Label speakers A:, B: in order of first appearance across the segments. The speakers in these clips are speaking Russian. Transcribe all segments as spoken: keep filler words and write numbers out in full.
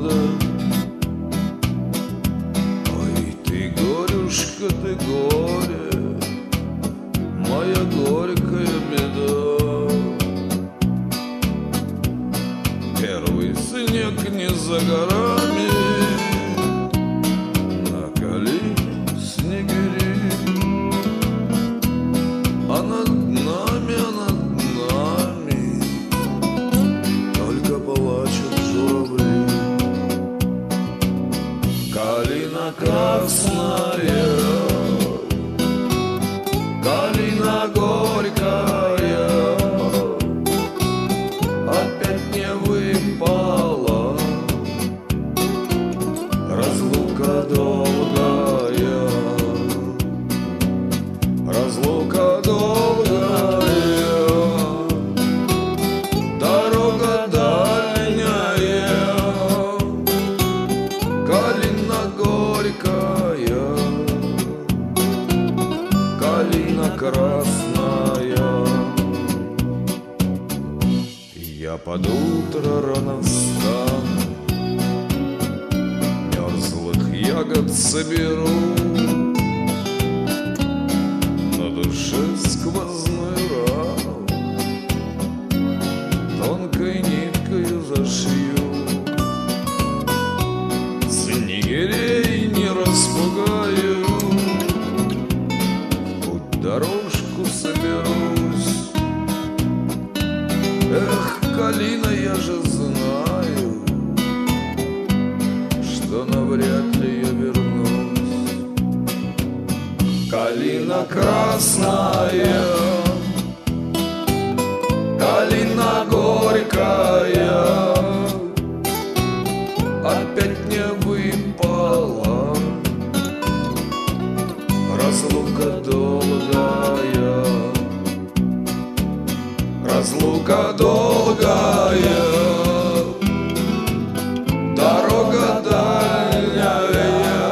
A: года. Ой, ты горюшка, ты горе, моя горькая беда. Первый снег не за горами, накали снегири, а над нами, а над нами только плачут журавли. Калина красная, калина горькая, опять не выпала, разлука долгая, разлука долгая, дорога дальняя, калина горькая, калина красная. Я под утро рано встану, мерзлых ягод соберу, на душе сквозную рану тонкой ниткою зашью. Снегирей не распугаю, в путь дорожку соберусь. Эх, калина, я же знаю, что навряд ли я вернусь. Калина красная, калина горькая, опять не выпала, разлука долгая, разлука долгая, дорога дальняя,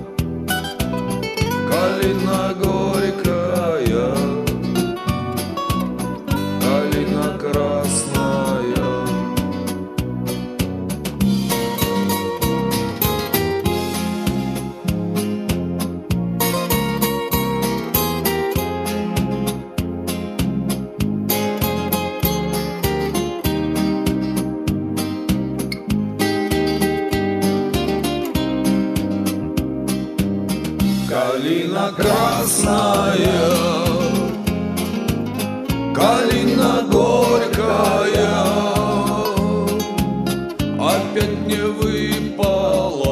A: калина горькая, калина красная. Калина красная, калина горькая, опять не выпала,